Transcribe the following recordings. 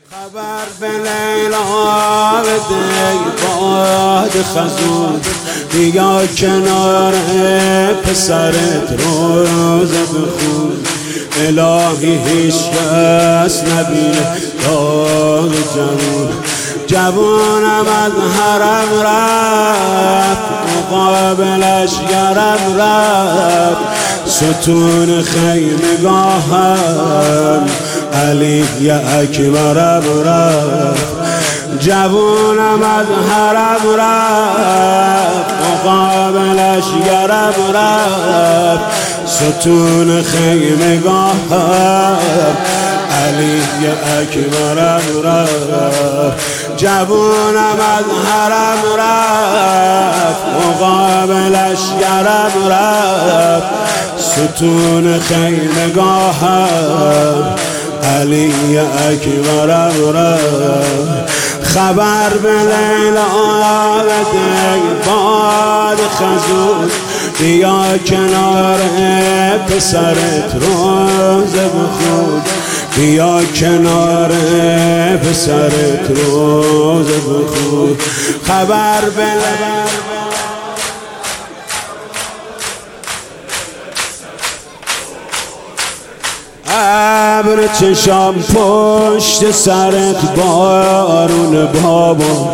خبر به لیلا بده باد خزون، بیا کنار پسرت روز بخون. الهی هیچ کس نبینه داغ جوون، جوونم از حرم رفت مقابلش گرم رفت. ستون خیمگاهم علی اکبرم رفت. جوونم از حرم رفت مقابلش گرم رفت. ستون خیمگاهم علی اکبرم رفت. جوونم از حرم رفت مقابلش گرم رفت. ستون خیمگاهم علی اکبرم رفت. خبر به لیلا بده باد خزون، بیا کنار پسرت روز بخون. بیا کنار پسرت روز بخون. خبر به لیلا ابر چشام پشت سرت بارون بابا،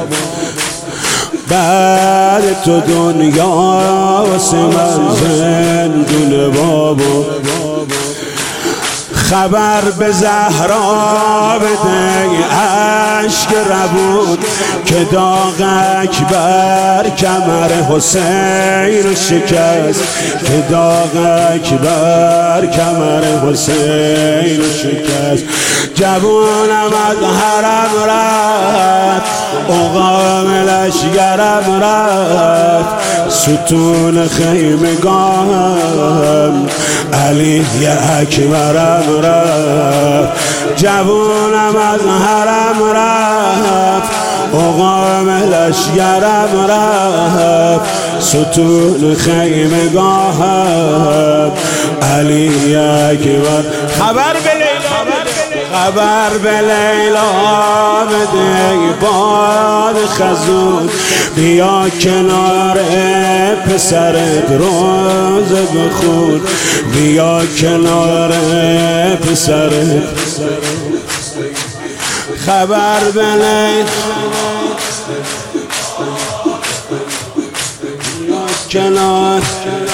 بعد تو دنیا واسه من زندون بابا. خبر به زهرا بده عشق ربود، که داغ اکبر کمر حسین شکست. که داغ اکبر کمر حسین شکست. جوونم از حرم رفت مقابلش گرم رفت. ستون خیمگاهم علی اکبرم رفت. جوونم از حرم رفت مقابلش گرم رفت. ستون خیمگاهم علی اکبر. خبر به لیلا خبر به لیلا بده باد خزون، بیا کنار پسرت روز بخون. بیا کنار پسرت. خبر به لیلا کنار